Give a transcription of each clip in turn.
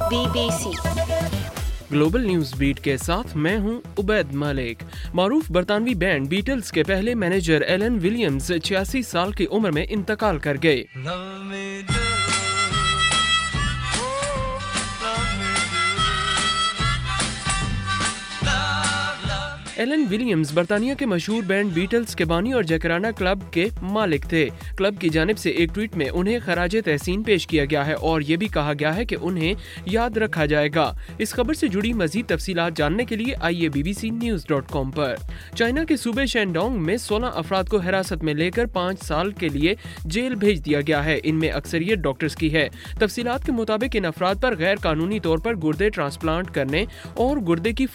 BBC global news beat के साथ मैं हूं उबैद मलिक। मारूफ बरतानवी बैंड बीटल्स के पहले मैनेजर एलन विलियम्स 86 साल की उम्र में इंतकाल कर गए। एलन विलियम्स बरतानिया के मशहूर बैंड बीटल्स के बानी और जकराना क्लब के मालिक थे। क्लब की जानिब से एक ट्वीट में उन्हें खराज तहसीन पेश किया गया है और ये भी कहा गया है कि उन्हें याद रखा जाएगा। इस खबर से जुड़ी मजीद तफसीलात जानने के लिए आइए bbcnews.com पर। चाइना के सूबे शेंडोंग में 16 अफराद को हिरासत में लेकर 5 साल के लिए जेल भेज दिया गया है। इनमें अक्सरियत डॉक्टर्स की है। तफसीलात के मुताबिक इन अफराद पर गैर कानूनी तौर पर गुर्दे ट्रांसप्लांट करने और गुर्दे की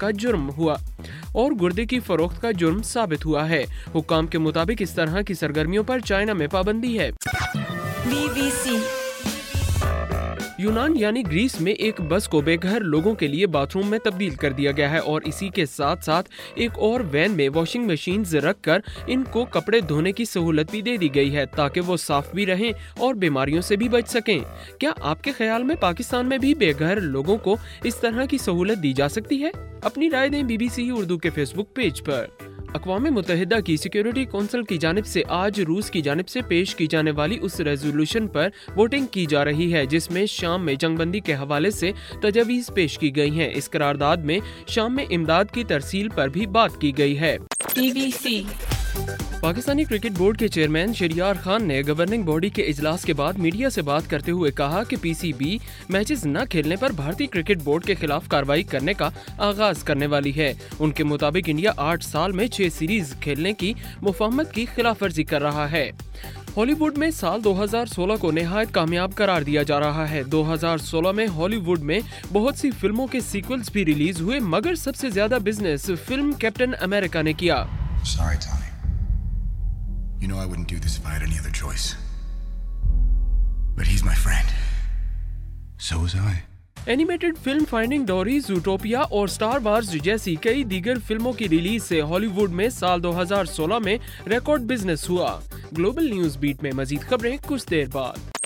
फरोख्त का जुर्म साबित हुआ है। हुक्काम के मुताबिक इस तरह की सरगर्मियों पर चाइना में पाबंदी है। BBC यूनान यानी ग्रीस में एक बस को बेघर लोगों के लिए बाथरूम में तब्दील कर दिया गया है और इसी के साथ साथ एक और वैन में वॉशिंग मशीन्स रखकर इनको कपड़े धोने की सहूलत भी दे दी गई है ताकि वो साफ भी रहें और बीमारियों से भी बच सकें। क्या आपके ख्याल में पाकिस्तान में भी बेघर लोगों को इस तरह की सहूलत दी जा सकती है? अपनी राय दें BBC उर्दू के फेसबुक पेज पर। अक़वाम मुत्तहिदा की सिक्योरिटी काउंसिल की जानिब से आज रूस की जानिब से पेश की जाने वाली उस रेजोल्यूशन पर वोटिंग की जा रही है जिसमें शाम में जंगबंदी के हवाले से तजवीज़ पेश की गई हैं। इस करारदाद में शाम में इमदाद की तरसील पर भी बात की गई है। BBC पाकिस्तानी क्रिकेट बोर्ड के चेयरमैन शहरियार खान ने गवर्निंग बॉडी के इजलास के बाद मीडिया से बात करते हुए कहा कि PCB मैचेस न खेलने पर भारतीय क्रिकेट बोर्ड के खिलाफ कार्रवाई करने का आगाज करने वाली है। उनके मुताबिक इंडिया 8 साल में 6 सीरीज खेलने की मुफाहमत की खिलाफवर्जी कर रहा है। हॉलीवुड में साल 2016 को निहायत कामयाब करार दिया जा रहा है। 2016 में हॉलीवुड में बहुत सी फिल्मों के सीक्वल्स भी रिलीज हुए मगर सबसे ज्यादा बिजनेस फिल्म कैप्टन अमेरिका ने किया। Sorry, Tommy. You know I wouldn't do this if I had any other choice. But he's my friend. So was I. Animated film finding Dory, Zootopia और star wars जैसी कई दीगर फिल्मों की release से Hollywood में साल 2016 में रिकॉर्ड बिजनेस हुआ। ग्लोबल न्यूज बीट में मजीद खबरें कुछ देर बाद।